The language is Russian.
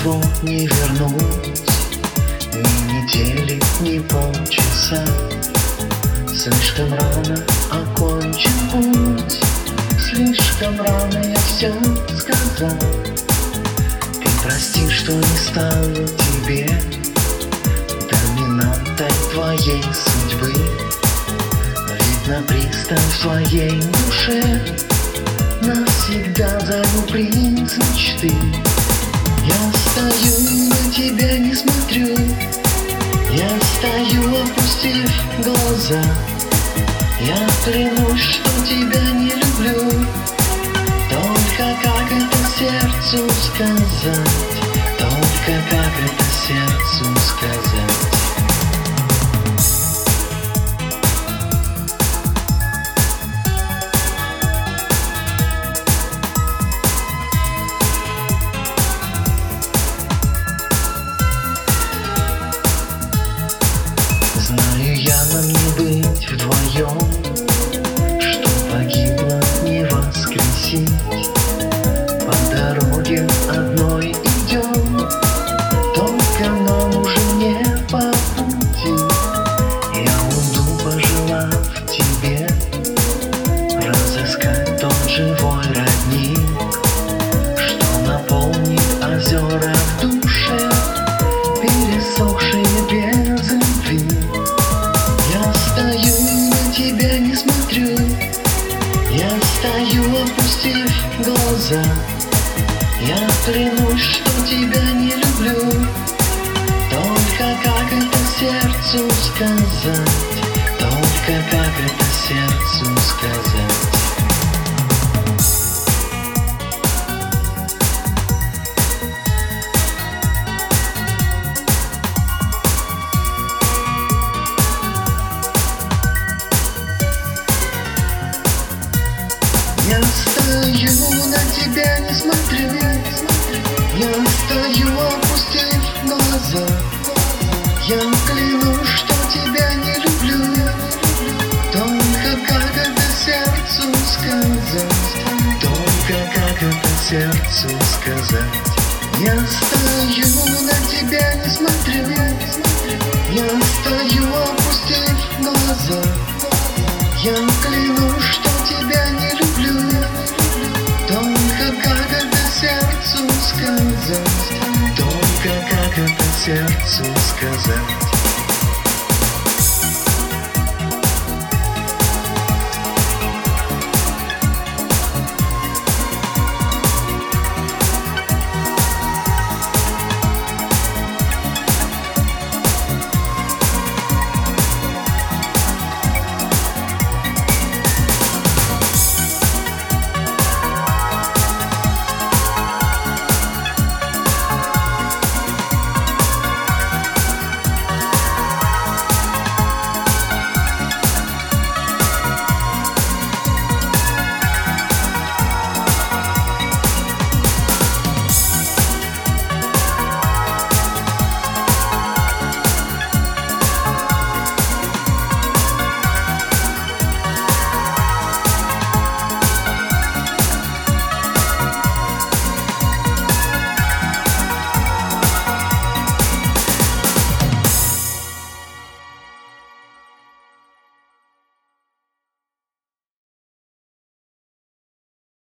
его не вернуть ни недели, ни полчаса. Слишком рано окончен путь, слишком рано я все сказал. Ты прости, что не стала тебе доминатой твоей судьбы. Видно, пристань в твоей душе навсегда занял принц мечты. Я стою, на тебя не смотрю, я стою, опустив глаза. Я клянусь, что тебя не люблю, только как это сердцу сказать, только как это сердцу сказать. Знаю я, нам не быть вдвоем, что погибло не воскресить. По дороге одной идем, только нам уже не по пути. Я уйду, пожелав тебе разыскать тот живой родник, что наполнит озера в душе, пересохшие без любви. Я стою, на тебя не смотрю, я стою, опустив глаза. Я клянусь, что тебя не люблю, только как это сердцу сказать, только как это сердцу сказать. Я стою, на тебя не смотрю, я стою, опустив глаза. Я клянусь, что тебя не люблю, только как это сердцу сказать, только как это сердцу сказать. Я стою, на тебя не смотрю, я стою, опустив глаза. Я клянусь, что тебя не люблю,